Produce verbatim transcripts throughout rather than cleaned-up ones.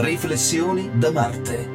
Riflessioni da Marte.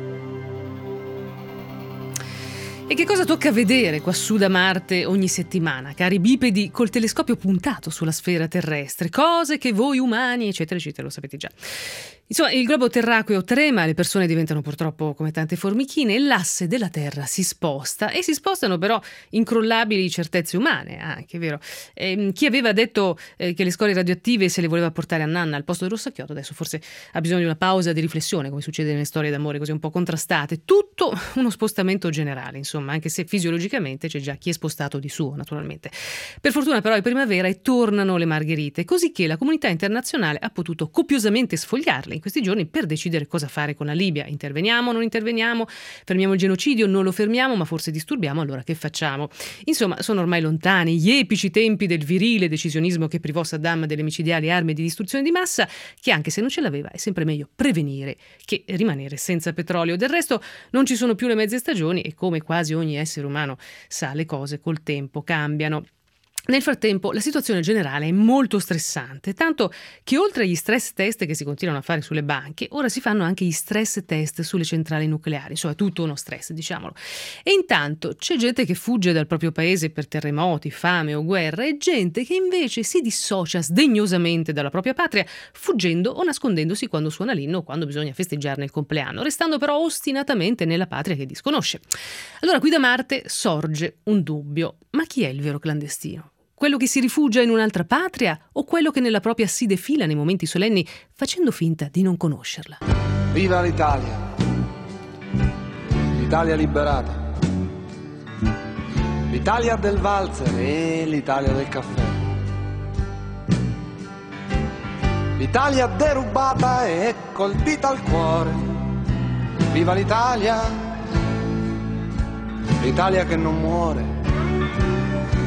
E che cosa tocca vedere quassù da Marte ogni settimana, cari bipedi, col telescopio puntato sulla sfera terrestre? Cose che voi umani, eccetera, eccetera, lo sapete già. Insomma, il globo terracqueo trema, le persone diventano purtroppo come tante formichine e l'asse della Terra si sposta, e si spostano però incrollabili certezze umane, anche, vero? E, chi aveva detto eh, che le scorie radioattive se le voleva portare a nanna al posto del rossacchiotto, adesso forse ha bisogno di una pausa di riflessione, come succede nelle storie d'amore così un po' contrastate. Tutto uno spostamento generale, insomma, anche se fisiologicamente c'è già chi è spostato di suo, naturalmente. Per fortuna però è primavera e tornano le margherite, così che la comunità internazionale ha potuto copiosamente sfogliarle in questi giorni per decidere cosa fare con la Libia. Interveniamo, non interveniamo, fermiamo il genocidio, non lo fermiamo, ma forse disturbiamo, allora che facciamo? Insomma, sono ormai lontani gli epici tempi del virile decisionismo che privò Saddam delle micidiali armi di distruzione di massa, che anche se non ce l'aveva è sempre meglio prevenire che rimanere senza petrolio. Del resto non ci sono più le mezze stagioni e, come quasi ogni essere umano sa, le cose col tempo cambiano. Nel frattempo la situazione generale è molto stressante, tanto che oltre agli stress test che si continuano a fare sulle banche, ora si fanno anche gli stress test sulle centrali nucleari, insomma tutto uno stress, diciamolo. E intanto c'è gente che fugge dal proprio paese per terremoti, fame o guerra, e gente che invece si dissocia sdegnosamente dalla propria patria, fuggendo o nascondendosi quando suona l'inno o quando bisogna festeggiarne il compleanno, restando però ostinatamente nella patria che disconosce. Allora qui da Marte sorge un dubbio: ma chi è il vero clandestino? Quello che si rifugia in un'altra patria o quello che nella propria si defila nei momenti solenni facendo finta di non conoscerla? Viva l'Italia! L'Italia liberata! L'Italia del valzer e l'Italia del caffè. L'Italia derubata e colpita al cuore. Viva l'Italia! L'Italia che non muore.